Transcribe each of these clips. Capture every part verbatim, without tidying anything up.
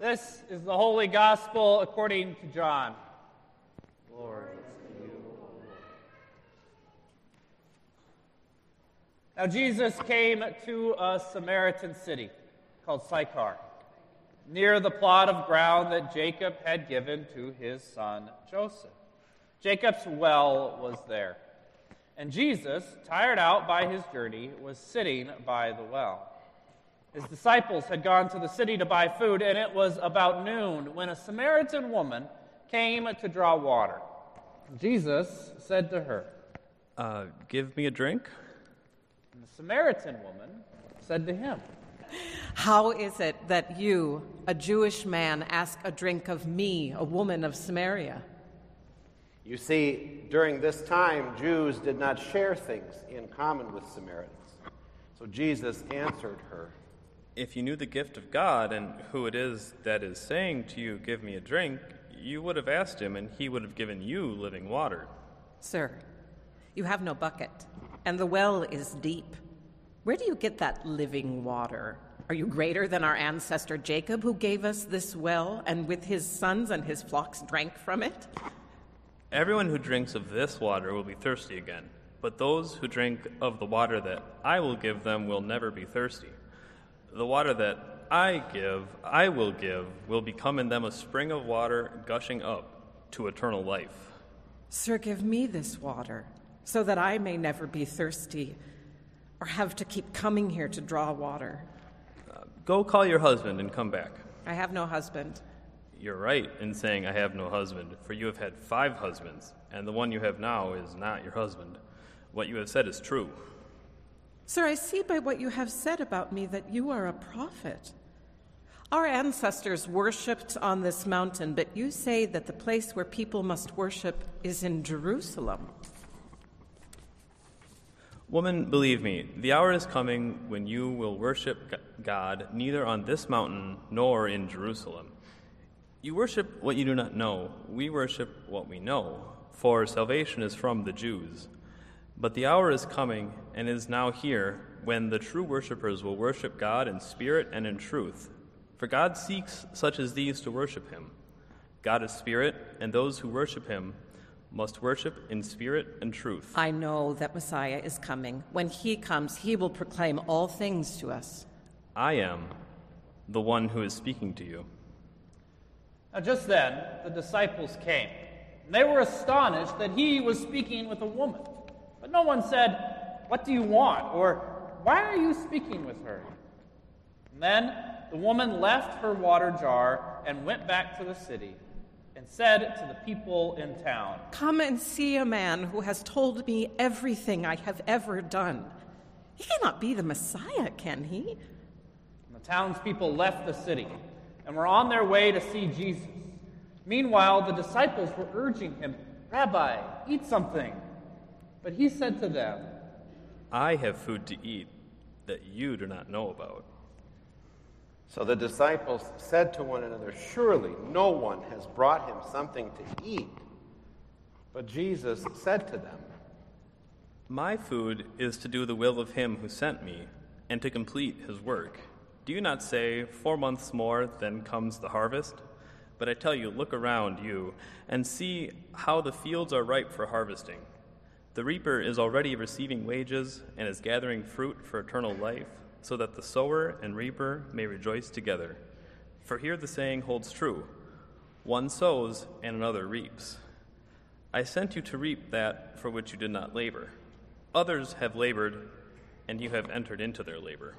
This is the Holy Gospel according to John. Glory to you, O Lord. Now Jesus came to a Samaritan city called Sychar, near the plot of ground that Jacob had given to his son Joseph. Jacob's well was there, and Jesus, tired out by his journey, was sitting by the well. His disciples had gone to the city to buy food, and it was about noon when a Samaritan woman came to draw water. Jesus said to her, Uh, give me a drink? And the Samaritan woman said to him, How is it that you, a Jewish man, ask a drink of me, a woman of Samaria? You see, during this time, Jews did not share things in common with Samaritans. So Jesus answered her, If you knew the gift of God and who it is that is saying to you, give me a drink, you would have asked him, and he would have given you living water. Sir, you have no bucket, and the well is deep. Where do you get that living water? Are you greater than our ancestor Jacob, who gave us this well, and with his sons and his flocks drank from it? Everyone who drinks of this water will be thirsty again, but those who drink of the water that I will give them will never be thirsty. The water that I give, I will give, will become in them a spring of water gushing up to eternal life. Sir, give me this water, so that I may never be thirsty, or have to keep coming here to draw water. Uh, go call your husband and come back. I have no husband. You're right in saying I have no husband, for you have had five husbands, and the one you have now is not your husband. What you have said is true. Sir, I see by what you have said about me that you are a prophet. Our ancestors worshipped on this mountain, but you say that the place where people must worship is in Jerusalem. Woman, believe me, the hour is coming when you will worship God neither on this mountain nor in Jerusalem. You worship what you do not know. We worship what we know, for salvation is from the Jews. But the hour is coming, and is now here, when the true worshipers will worship God in spirit and in truth. For God seeks such as these to worship him. God is spirit, and those who worship him must worship in spirit and truth. I know that Messiah is coming. When he comes, he will proclaim all things to us. I am the one who is speaking to you. Now just then, the disciples came, and they were astonished that he was speaking with a woman. But no one said, What do you want? Or, Why are you speaking with her? And then the woman left her water jar and went back to the city and said to the people in town, Come and see a man who has told me everything I have ever done. He cannot be the Messiah, can he? And the townspeople left the city and were on their way to see Jesus. Meanwhile, the disciples were urging him, Rabbi, eat something. But he said to them, I have food to eat that you do not know about. So the disciples said to one another, Surely no one has brought him something to eat. But Jesus said to them, My food is to do the will of him who sent me, and to complete his work. Do you not say, Four months more, then comes the harvest? But I tell you, look around you, and see how the fields are ripe for harvesting. The reaper is already receiving wages and is gathering fruit for eternal life, so that the sower and reaper may rejoice together. For here the saying holds true, one sows and another reaps. I sent you to reap that for which you did not labor. Others have labored, and you have entered into their labor.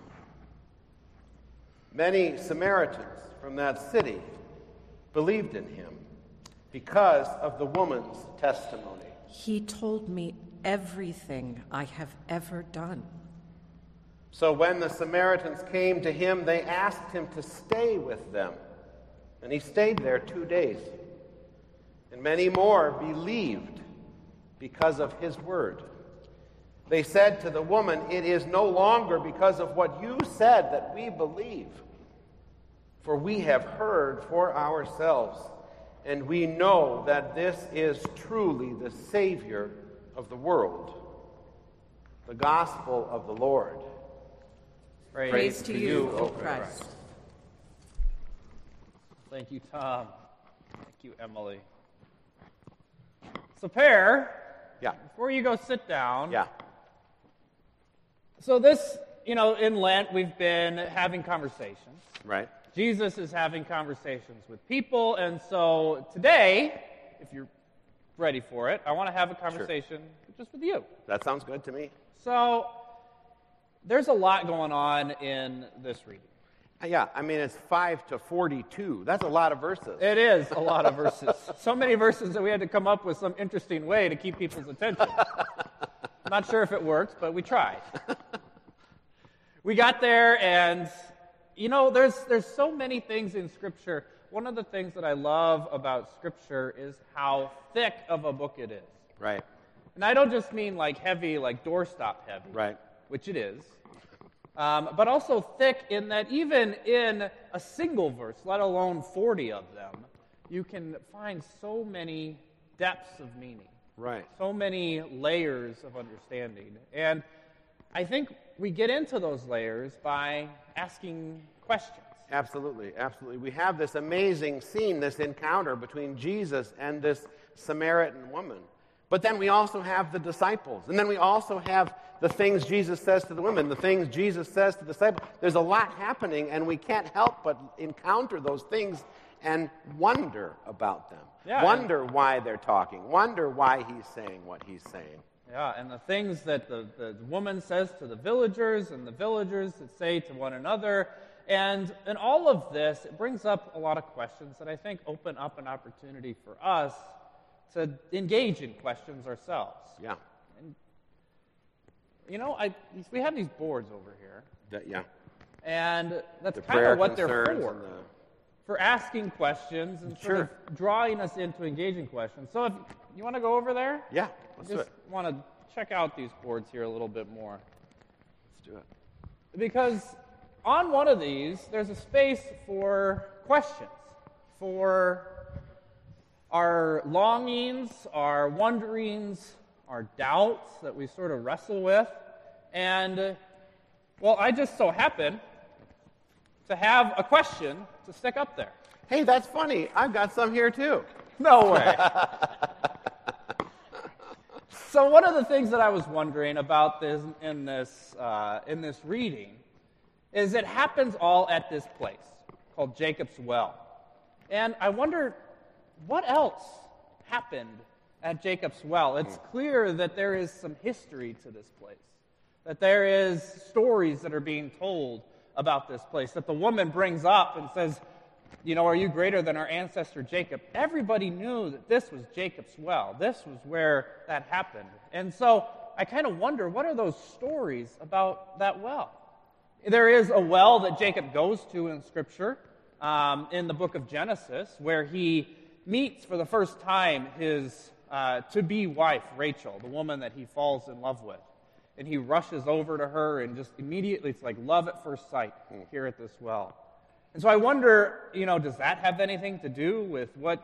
Many Samaritans from that city believed in him because of the woman's testimony. He told me everything I have ever done. So when the Samaritans came to him, they asked him to stay with them. And he stayed there two days. And many more believed because of his word. They said to the woman, It is no longer because of what you said that we believe. For we have heard for ourselves, and we know that this is truly the Savior of the world. The gospel of the Lord. Praise, Praise to you, O Christ. Christ. Thank you, Tom. Thank you, Emily. So, Per, Yeah. before you go sit down, Yeah. so this, you know, in Lent, we've been having conversations. Right. Jesus is having conversations with people, and so today, if you're ready for it, I want to have a conversation just with you. That sounds good to me. So, there's a lot going on in this reading. Yeah, I mean, it's five to forty-two. That's a lot of verses. It is a lot of verses. So many verses that we had to come up with some interesting way to keep people's attention. I'm not sure if it worked, but we tried. We got there, and, you know, there's there's so many things in Scripture. One of the things that I love about Scripture is how thick of a book it is. Right. And I don't just mean like heavy, like doorstop heavy, Right. which it is, um, but also thick in that even in a single verse, let alone forty of them, you can find so many depths of meaning, Right. so many layers of understanding. And I think we get into those layers by asking questions. Absolutely, absolutely. We have this amazing scene, this encounter between Jesus and this Samaritan woman. But then we also have the disciples. And then we also have the things Jesus says to the women, the things Jesus says to the disciples. There's a lot happening, and we can't help but encounter those things and wonder about them. Yeah, wonder why they're talking. Wonder why he's saying what he's saying. Yeah, and the things that the, the woman says to the villagers and the villagers that say to one another. And in all of this, it brings up a lot of questions that I think open up an opportunity for us to engage in questions ourselves. Yeah. And, you know, I we have these boards over here, That, yeah. and that's The kind prayer of what they're concerns for. and the- For asking questions and sort Sure. of drawing us into engaging questions. So if you want to go over there? Yeah, let's do just it. want to check out these boards here a little bit more. Let's do it. Because on one of these, there's a space for questions, for our longings, our wonderings, our doubts that we sort of wrestle with. And, uh, well, I just so happen to have a question to stick up there. Hey, that's funny. I've got some here, too. No way. So one of the things that I was wondering about this in this uh, in this reading is it happens all at this place called Jacob's Well, and I wonder what else happened at Jacob's Well. It's clear that there is some history to this place, that there is stories that are being told about this place, that the woman brings up and says, you know, are you greater than our ancestor Jacob? Everybody knew that this was Jacob's well. This was where that happened. And so I kind of wonder, what are those stories about that well? There is a well that Jacob goes to in Scripture, um, in the book of Genesis, where he meets for the first time his uh, to-be wife, Rachel, the woman that he falls in love with. And he rushes over to her, and just immediately it's like love at first sight here at this well. And so I wonder, you know, does that have anything to do with what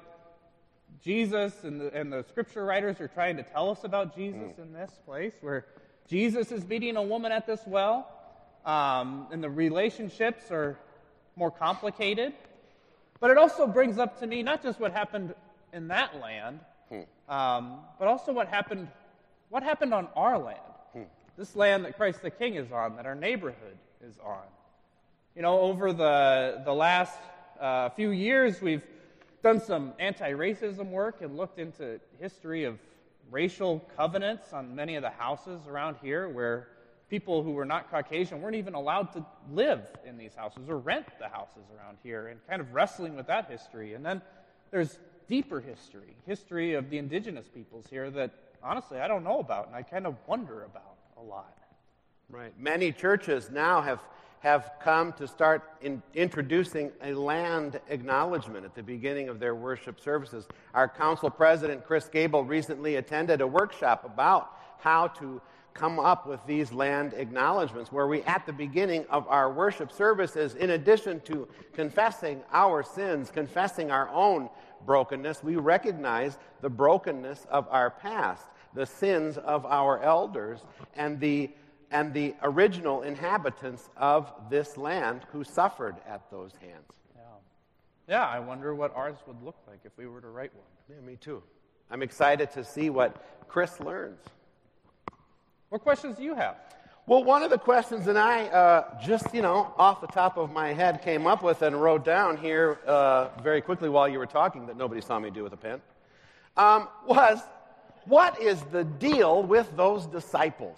Jesus and the, and the Scripture writers are trying to tell us about Jesus in this place, where Jesus is meeting a woman at this well, um, and the relationships are more complicated? But it also brings up to me not just what happened in that land, um, but also what happened, what happened on our land. This land that Christ the King is on, that our neighborhood is on. You know, over the the last uh, few years, we've done some anti-racism work and looked into history of racial covenants on many of the houses around here, where people who were not Caucasian weren't even allowed to live in these houses or rent the houses around here, and kind of wrestling with that history. And then there's deeper history, history of the indigenous peoples here that, honestly, I don't know about, and I kind of wonder about a lot. Right. Many churches now have, have come to start in, introducing a land acknowledgement at the beginning of their worship services. Our council president, Chris Gable, recently attended a workshop about how to come up with these land acknowledgments, where we, at the beginning of our worship services, in addition to confessing our sins, confessing our own brokenness, we recognize the brokenness of our past, the sins of our elders, and the and the original inhabitants of this land who suffered at those hands. Yeah. Yeah, I wonder what ours would look like if we were to write one. Yeah, me too. I'm excited to see what Chris learns. What questions do you have? Well, one of the questions that I uh, just, you know, off the top of my head came up with and wrote down here uh, very quickly while you were talking that nobody saw me do with a pen, um, was, what is the deal with those disciples?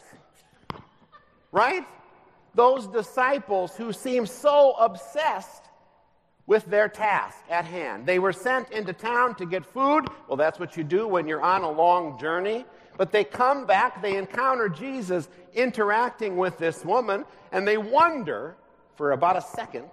Right? Those disciples who seem so obsessed with their task at hand. They were sent into town to get food. Well, that's what you do when you're on a long journey. But they come back, they encounter Jesus interacting with this woman, and they wonder for about a second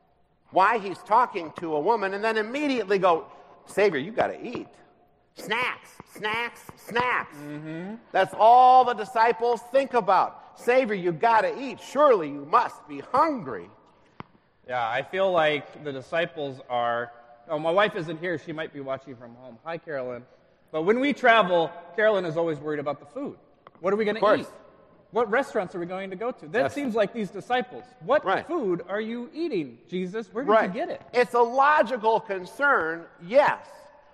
why he's talking to a woman, and then immediately go, Savior, you got to eat. Snacks, snacks, snacks. Mm-hmm. That's all the disciples think about. Savior, you got to eat. Surely you must be hungry. Yeah, I feel like the disciples are... Oh, my wife isn't here. She might be watching from home. Hi, Carolyn. But when we travel, Carolyn is always worried about the food. What are we going to eat? What restaurants are we going to go to? That Yes. seems like these disciples. What Right. food are you eating, Jesus? Where did Right. you get it? It's a logical concern, yes.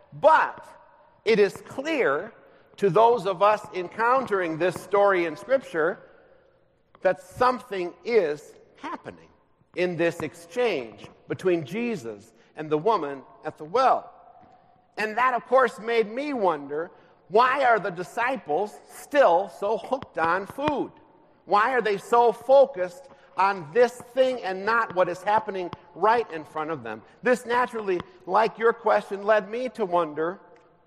But it is clear to those of us encountering this story in Scripture that something is happening in this exchange between Jesus and the woman at the well. And that, of course, made me wonder, why are the disciples still so hooked on food? Why are they so focused on this thing and not what is happening right in front of them? This naturally, like your question, led me to wonder,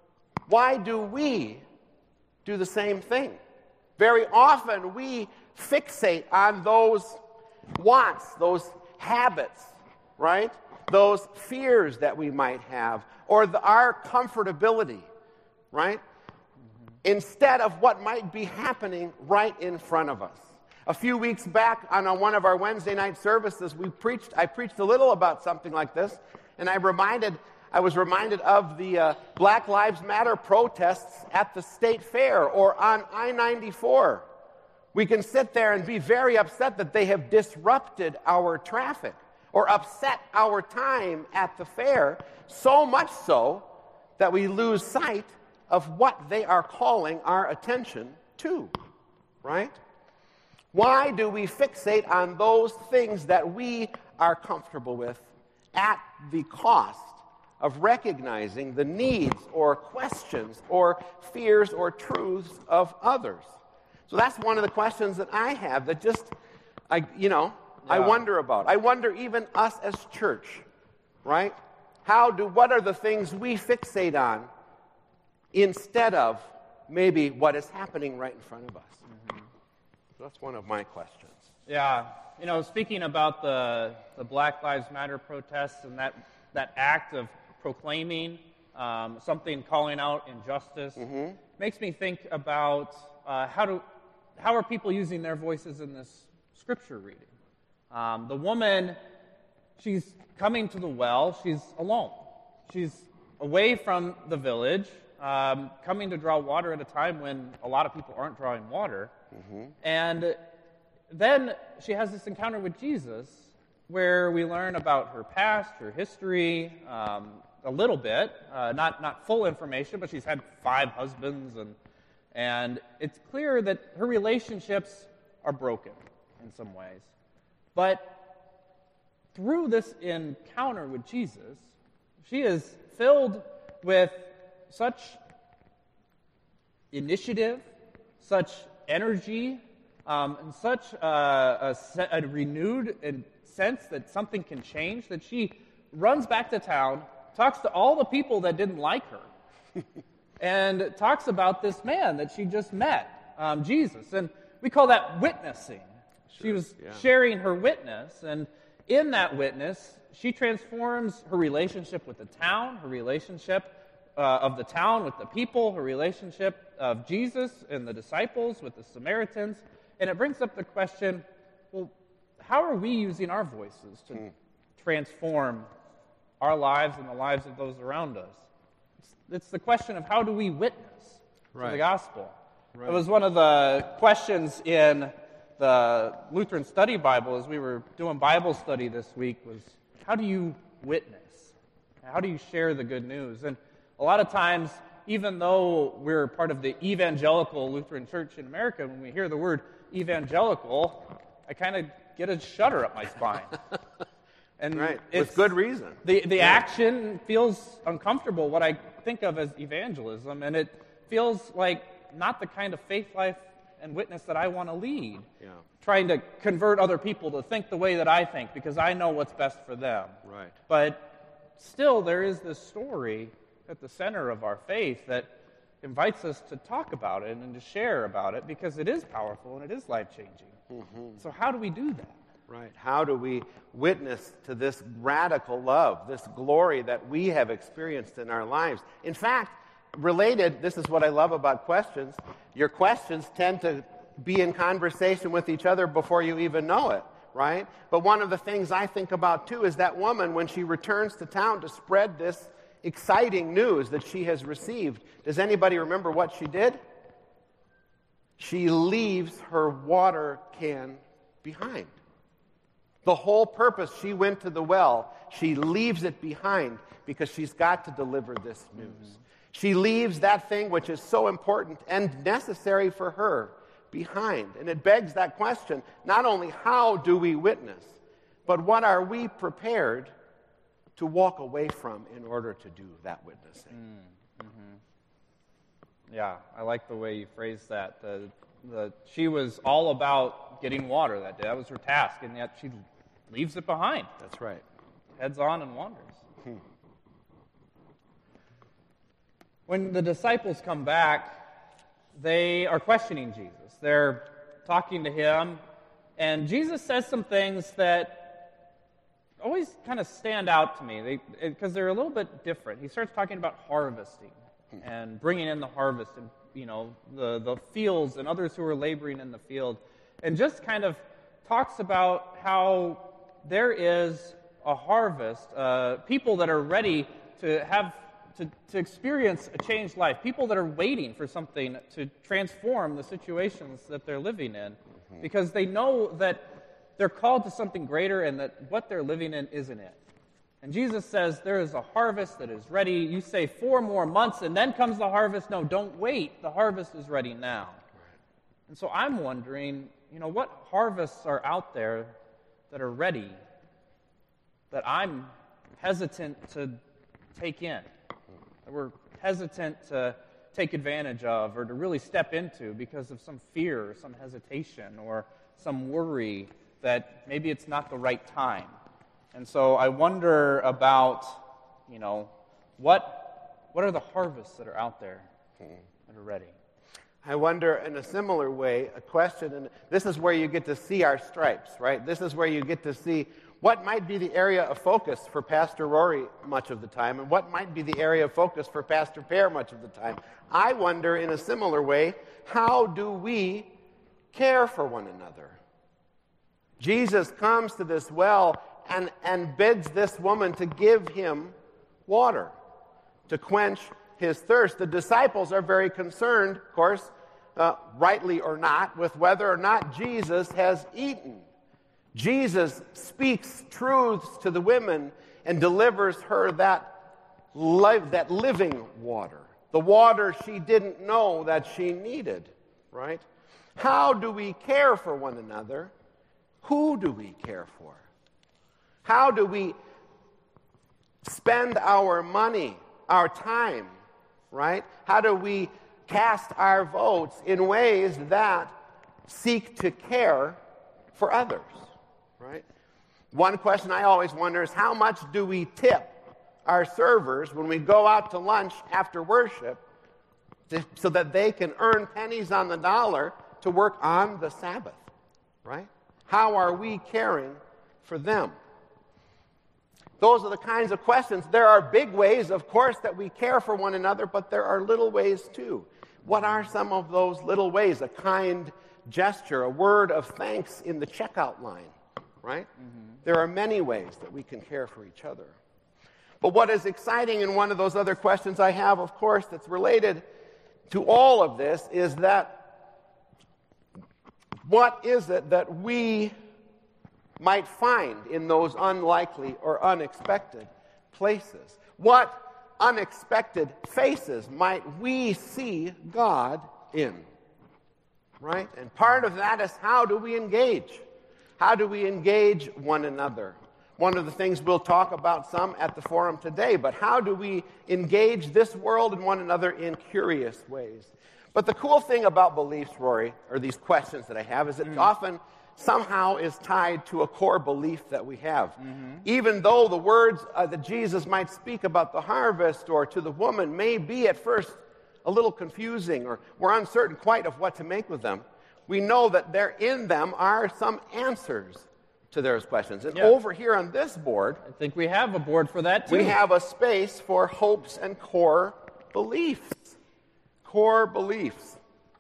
why do we do the same thing? Very often we fixate on those wants, those habits, right? Those fears that we might have, or the, our comfortability, right? Mm-hmm. Instead of what might be happening right in front of us. A few weeks back on a, one of our Wednesday night services, we preached. I preached a little about something like this, and I reminded, I was reminded of the uh, Black Lives Matter protests at the State Fair or on I ninety-four. We can sit there and be very upset that they have disrupted our traffic or upset our time at the fair, so much so that we lose sight of what they are calling our attention to, right? Why do we fixate on those things that we are comfortable with at the cost of recognizing the needs or questions or fears or truths of others? So that's one of the questions that I have that just, I, you know, yeah. I wonder about. I wonder even us as church, right? How do, what are the things we fixate on instead of maybe what is happening right in front of us? Mm-hmm. So that's one of my questions. Yeah, you know, speaking about the, the Black Lives Matter protests and that, that act of proclaiming um, something, calling out injustice, mm-hmm. makes me think about uh, how do how are people using their voices in this scripture reading. Um, the woman, she's coming to the well. She's alone. She's away from the village, um, coming to draw water at a time when a lot of people aren't drawing water. Mm-hmm. And then she has this encounter with Jesus where we learn about her past, her history, um, a little bit, uh, not, not full information, but she's had five husbands, and, and it's clear that her relationships are broken in some ways. But through this encounter with Jesus, she is filled with such initiative, such energy, um, and such uh, a, a renewed sense that something can change, that she runs back to town, talks to all the people that didn't like her, and talks about this man that she just met, um, Jesus. And we call that witnessing. Sure, she was yeah. sharing her witness, and in that witness, she transforms her relationship with the town, her relationship uh, of the town with the people, her relationship of Jesus and the disciples with the Samaritans. And it brings up the question, well, how are we using our voices to mm. transform our lives and the lives of those around us? It's, it's the question of how do we witness right. to the gospel? Right. It was one of the questions in the Lutheran Study Bible as we were doing Bible study this week was, how do you witness? How do you share the good news? And a lot of times, even though we're part of the evangelical Lutheran Church in America, when we hear the word evangelical, I kind of get a shudder up my spine. And right, it's, with good reason. The, the yeah. action feels uncomfortable, what I think of as evangelism, and it feels like not the kind of faith life and witness that I want to lead. Yeah. Trying to convert other people to think the way that I think because I know what's best for them. Right. But still, there is this story at the center of our faith that invites us to talk about it and to share about it because it is powerful and it is life-changing. Mm-hmm. So how do we do that? Right. How do we witness to this radical love, this glory that we have experienced in our lives? In fact, related, this is what I love about questions, your questions tend to be in conversation with each other before you even know it, right? But one of the things I think about, too, is that woman, when she returns to town to spread this exciting news that she has received, does anybody remember what she did? She leaves her water can behind. The whole purpose, she went to the well. She leaves it behind because she's got to deliver this news. Mm-hmm. She leaves that thing which is so important and necessary for her behind. And it begs that question, not only how do we witness, but what are we prepared to walk away from in order to do that witnessing? Mm-hmm. Yeah, I like the way you phrased that. The, the, she was all about getting water that day. That was her task, and yet she leaves it behind. That's right. Heads on and wanders. Hmm. When the disciples come back, they are questioning Jesus. They're talking to him, and Jesus says some things that always kind of stand out to me because they, they're a little bit different. He starts talking about harvesting and bringing in the harvest and, you know, the, the fields and others who are laboring in the field, and just kind of talks about how there is a harvest, uh, people that are ready to have To, to experience a changed life, people that are waiting for something to transform the situations that they're living in, mm-hmm. because they know that they're called to something greater and that what they're living in isn't it. And Jesus says there is a harvest that is ready. You say four more months and then comes the harvest. No, don't wait. The harvest is ready now. Right. And so I'm wondering, you know, what harvests are out there that are ready that I'm hesitant to take in? We're hesitant to take advantage of or to really step into because of some fear or some hesitation or some worry that maybe it's not the right time. And so I wonder about, you know, what what are the harvests that are out there that are ready? I wonder in a similar way, a question, and this is where you get to see our stripes, right? This is where you get to see what might be the area of focus for Pastor Rory much of the time, and what might be the area of focus for Pastor Pear much of the time. I wonder in a similar way, how do we care for one another? Jesus comes to this well and, and bids this woman to give him water, to quench his thirst. The disciples are very concerned, of course, uh, rightly or not, with whether or not Jesus has eaten. Jesus speaks truths to the women and delivers her that, li- that living water, the water she didn't know that she needed, right? How do we care for one another? Who do we care for? How do we spend our money, our time, right? How do we cast our votes in ways that seek to care for others? Right? One question I always wonder is how much do we tip our servers when we go out to lunch after worship to, so that they can earn pennies on the dollar to work on the Sabbath? Right? How are we caring for them? Those are the kinds of questions. There are big ways, of course, that we care for one another, but there are little ways too. What are some of those little ways? A kind gesture, a word of thanks in the checkout line. Right? Mm-hmm. There are many ways that we can care for each other. But what is exciting in one of those other questions I have, of course, that's related to all of this is that what is it that we might find in those unlikely or unexpected places? What unexpected faces might we see God in? Right? And part of that is, how do we engage? How do we engage one another? One of the things we'll talk about some at the forum today, but how do we engage this world and one another in curious ways? But the cool thing about beliefs, Rory, or these questions that I have, is it mm. often somehow is tied to a core belief that we have. Mm-hmm. Even though the words uh, that Jesus might speak about the harvest or to the woman may be at first a little confusing, or we're uncertain quite of what to make with them, we know that there in them are some answers to those questions. And yeah. over here on this board, I think we have a board for that too. We have a space for hopes and core beliefs. Core beliefs.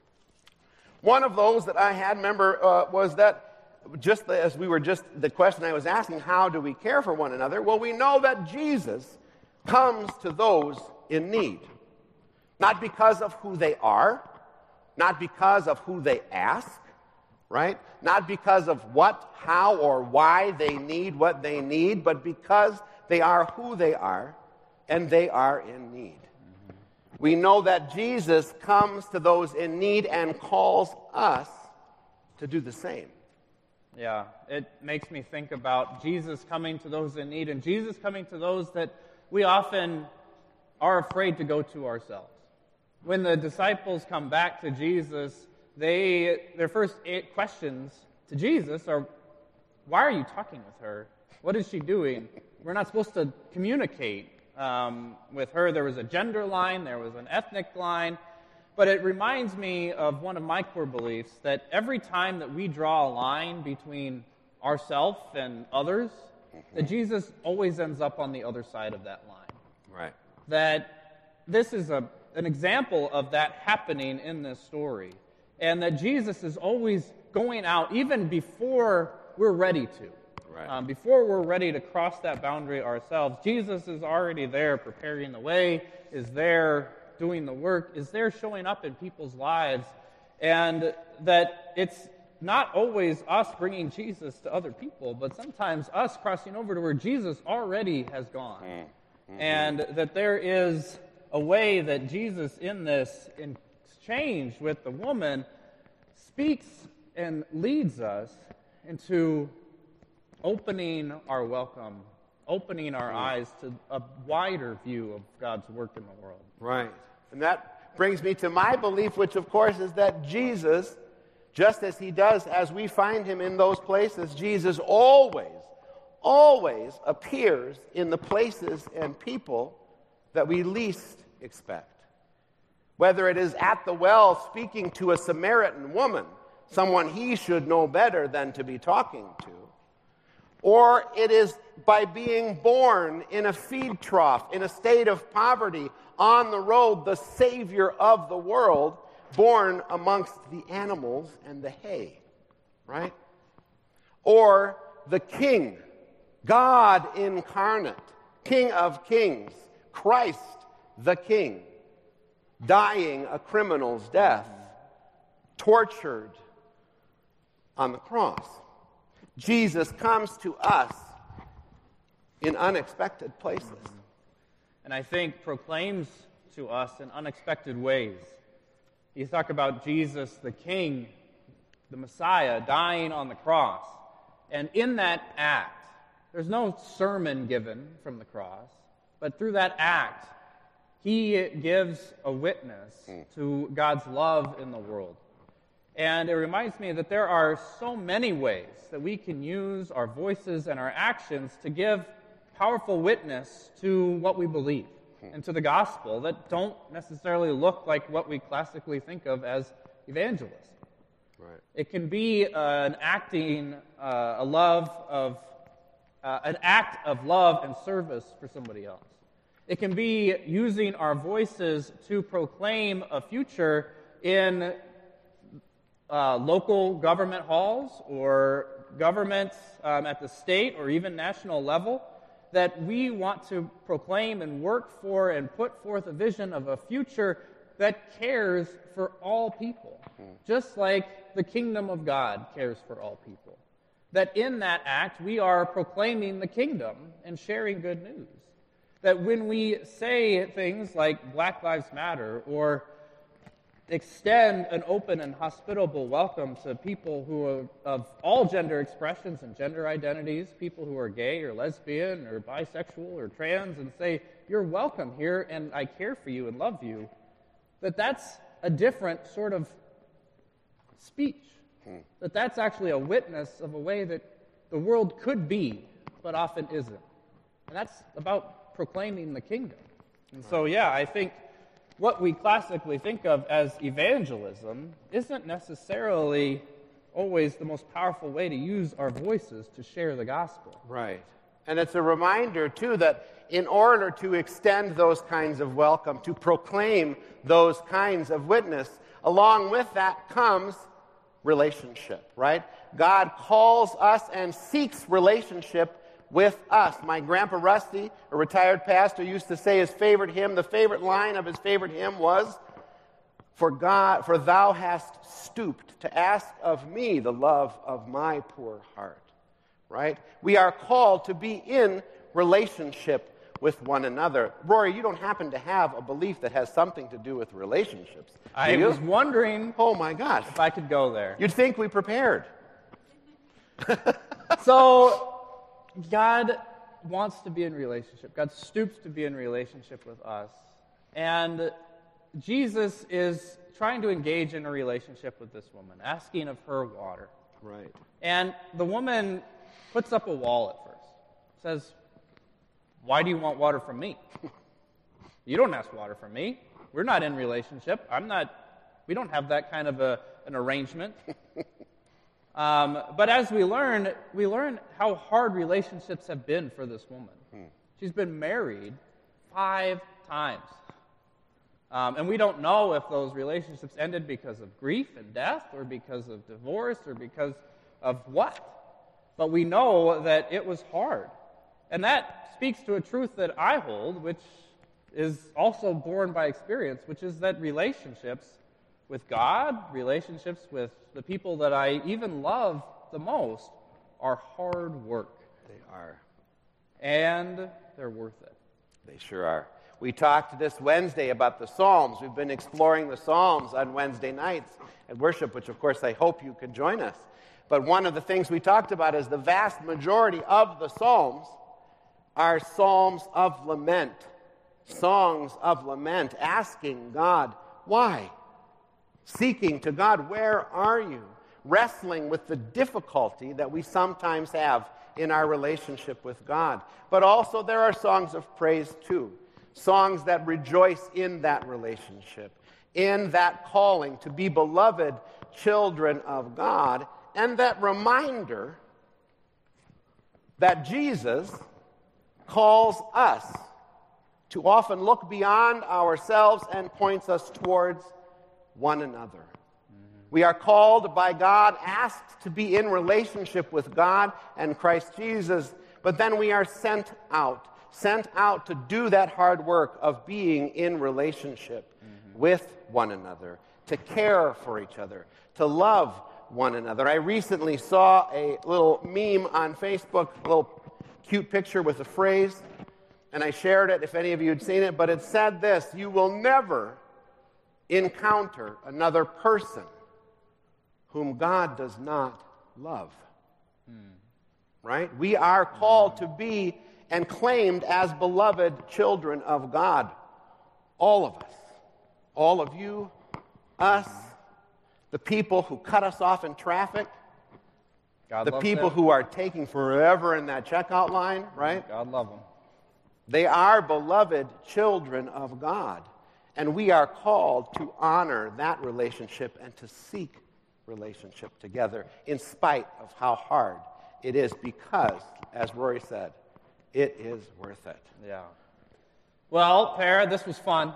One of those that I had, remember, uh, was that just as we were just, the question I was asking, how do we care for one another? Well, we know that Jesus comes to those in need. Not because of who they are, not because of who they ask, right? Not because of what, how, or why they need what they need, but because they are who they are, and they are in need. Mm-hmm. We know that Jesus comes to those in need and calls us to do the same. Yeah, it makes me think about Jesus coming to those in need, and Jesus coming to those that we often are afraid to go to ourselves. When the disciples come back to Jesus, they their first eight questions to Jesus are, why are you talking with her? What is she doing? We're not supposed to communicate um, with her. There was a gender line, there was an ethnic line, but it reminds me of one of my core beliefs, that every time that we draw a line between ourselves and others, that Jesus always ends up on the other side of that line. Right. That this is a an example of that happening in this story. And that Jesus is always going out, even before we're ready to. Right. Um, before we're ready to cross that boundary ourselves, Jesus is already there preparing the way, is there doing the work, is there showing up in people's lives. And that it's not always us bringing Jesus to other people, but sometimes us crossing over to where Jesus already has gone. Mm-hmm. And that there is a way that Jesus in this exchange with the woman speaks and leads us into opening our welcome, opening our eyes to a wider view of God's work in the world. Right. And that brings me to my belief, which of course is that Jesus, just as he does as we find him in those places, Jesus always, always appears in the places and people that we least expect. Whether it is at the well speaking to a Samaritan woman, someone he should know better than to be talking to, or it is by being born in a feed trough, in a state of poverty, on the road, the Savior of the world, born amongst the animals and the hay, right? Or the King, God incarnate, King of kings, Christ the King, dying a criminal's death, tortured on the cross. Jesus comes to us in unexpected places. And I think proclaims to us in unexpected ways. You talk about Jesus the King, the Messiah, dying on the cross. And in that act, there's no sermon given from the cross, but through that act, he gives a witness to God's love in the world. And it reminds me that there are so many ways that we can use our voices and our actions to give powerful witness to what we believe and to the gospel that don't necessarily look like what we classically think of as evangelism. Right. It can be uh, an acting, uh, a love of, uh, an act of love and service for somebody else. It can be using our voices to proclaim a future in uh, local government halls or governments um, at the state or even national level, that we want to proclaim and work for and put forth a vision of a future that cares for all people, just like the kingdom of God cares for all people. That in that act, we are proclaiming the kingdom and sharing good news. That when we say things like Black Lives Matter or extend an open and hospitable welcome to people who are of all gender expressions and gender identities, people who are gay or lesbian or bisexual or trans, and say, you're welcome here and I care for you and love you, that that's a different sort of speech. Hmm. That that's actually a witness of a way that the world could be, but often isn't. And that's about proclaiming the kingdom. And so, yeah, I think what we classically think of as evangelism isn't necessarily always the most powerful way to use our voices to share the gospel. Right. And it's a reminder, too, that in order to extend those kinds of welcome, to proclaim those kinds of witness, along with that comes relationship, right? God calls us and seeks relationship with us. My grandpa Rusty, a retired pastor, used to say his favorite hymn, the favorite line of his favorite hymn was, For God, for thou hast stooped to ask of me the love of my poor heart. Right? We are called to be in relationship with one another. Rory, you don't happen to have a belief that has something to do with relationships, do I you? was wondering oh my gosh, if I could go there. You'd think we prepared. So, God wants to be in relationship. God stoops to be in relationship with us. And Jesus is trying to engage in a relationship with this woman, asking of her water. Right. And the woman puts up a wall at first. Says, why do you want water from me? You don't ask water from me. We're not in relationship. I'm not, we don't have that kind of a, an arrangement. Um, but as we learn, we learn how hard relationships have been for this woman. Hmm. She's been married five times. Um, and we don't know if those relationships ended because of grief and death or because of divorce or because of what. But we know that it was hard. And that speaks to a truth that I hold, which is also borne by experience, which is that relationships with God, relationships with the people that I even love the most, are hard work. They are. And they're worth it. They sure are. We talked this Wednesday about the Psalms. We've been exploring the Psalms on Wednesday nights at worship, which of course I hope you could join us. But one of the things we talked about is the vast majority of the Psalms are psalms of lament, songs of lament, asking God, why? Seeking to God, where are you? Wrestling with the difficulty that we sometimes have in our relationship with God. But also there are songs of praise too. Songs that rejoice in that relationship, in that calling to be beloved children of God, and that reminder that Jesus calls us to often look beyond ourselves and points us towards one another. Mm-hmm. We are called by God, asked to be in relationship with God and Christ Jesus, but then we are sent out, sent out to do that hard work of being in relationship mm-hmm. with one another, to care for each other, to love one another. I recently saw a little meme on Facebook, a little cute picture with a phrase, and I shared it if any of you had seen it, but it said this: you will never encounter another person whom God does not love. Hmm. Right? We are called to be and claimed as beloved children of God. All of us. All of you, us, the people who cut us off in traffic, God the people them. who are taking forever in that checkout line, right? God love them. They are beloved children of God. And we are called to honor that relationship and to seek relationship together in spite of how hard it is, because, as Rory said, it is worth it. Yeah. Well, Para, this was fun.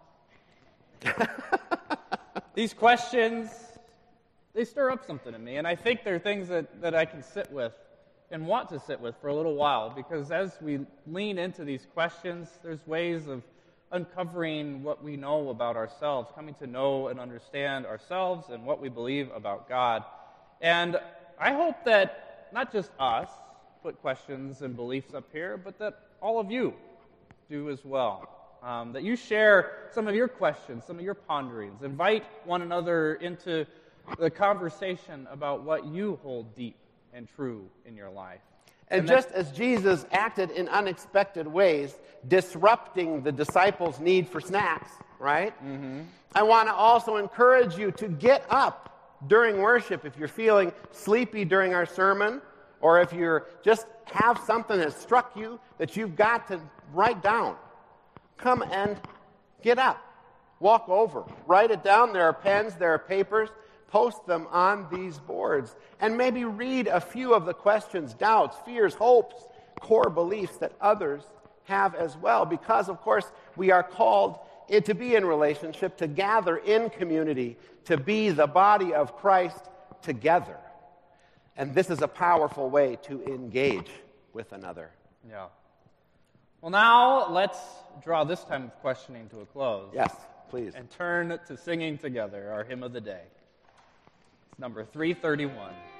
These questions, they stir up something in me, and I think they're things that, that I can sit with and want to sit with for a little while, because as we lean into these questions, there's ways of uncovering what we know about ourselves, coming to know and understand ourselves and what we believe about God. And I hope that not just us put questions and beliefs up here, but that all of you do as well. Um, that you share some of your questions, some of your ponderings. Invite one another into the conversation about what you hold deep and true in your life. And, and just as Jesus acted in unexpected ways, disrupting the disciples' need for snacks, right? Mm-hmm. I want to also encourage you to get up during worship if you're feeling sleepy during our sermon, or if you're just have something that struck you that you've got to write down. Come and get up. Walk over. Write it down. There are pens, there are papers. Post them on these boards. And maybe read a few of the questions, doubts, fears, hopes, core beliefs that others have as well. Because, of course, we are called to be in relationship, to gather in community, to be the body of Christ together. And this is a powerful way to engage with another. Yeah. Well, now let's draw this time of questioning to a close. Yes, please. And turn to singing together our hymn of the day. It's number three thirty-one.